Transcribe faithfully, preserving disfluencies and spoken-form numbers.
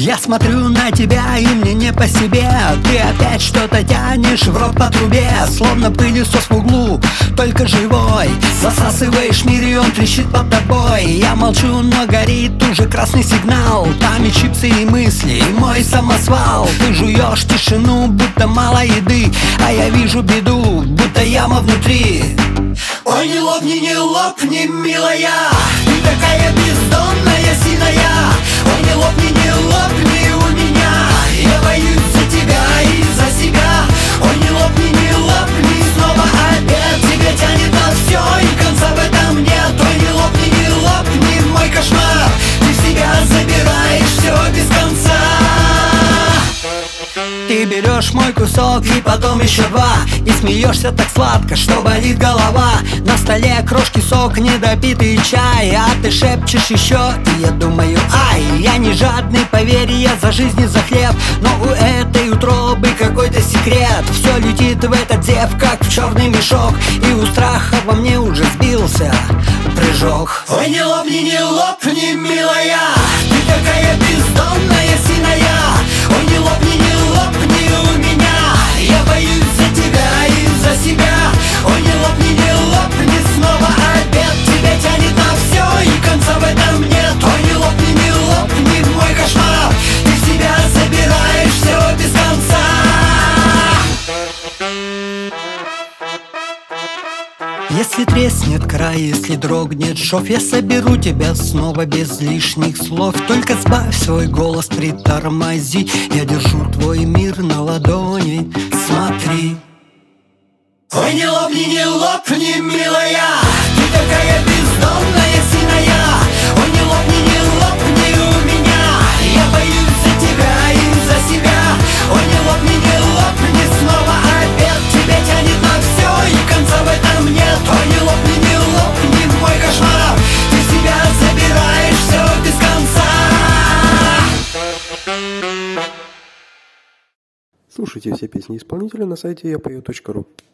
Я смотрю на тебя, и мне не по себе. Ты опять что-то тянешь в рот по трубе, словно пылесос в углу, только живой. Засасываешь мир, и он трещит под тобой. Я молчу, но горит уже красный сигнал. Там и чипсы, и мысли, и мой самосвал. Ты жуешь тишину, будто мало еды, а я вижу беду, будто яма внутри. Ой, не лопни, не лопни, милая, ты такая бездонная, сильная. Ой, не лопни, не лопни у меня, я боюсь за тебя и за себя. Ой, не лопни, не лопни, снова опять тебя тянет на все, и конца в этом нет. Ой, не лопни, не лопни, мой кошмар, ты в себя забираешь все без конца. Ты берешь мой кусок и потом еще два, и смеешься так сладко, что болит голова. На столе крошки, сок, недопитый чай, а ты шепчешь еще, и я думаю, ай, я не жадный, поверь, я за жизнь и за хлеб. Но у этой утробы какой-то секрет. Все летит в этот зев, как в черный мешок, и у страха во мне уже сбился прыжок. Ой, не лопни, не лопни, милая, ты такая бездонная, сильная. Ой, не лопни, не лопни у меня, я боюсь за тебя и за себя. Ой, не лопни, не лопни, снова опять тебя тянет на все, и конца в этом нет. Ой, не лопни, не лопни, мой кошмар, ты в себя забираешь все без конца. Если треснет край, если дрогнет шов, я соберу тебя снова без лишних слов. Только сбавь свой голос, притормози, я держу твой мир на ладони, смотри. Ой, не лопни, не лопни, милая, ты такая бездонная, сильная. Ой, не лопни, не лопни у меня, я боюсь за тебя и за себя. Ой, не лопни, не лопни, снова опять тебя тянет на все, и конца в этом нет. Ой, не лопни, не лопни, мой кошмар, ты в себя забираешь все без конца. Слушайте все песни исполнителя на сайте я пою точка ру.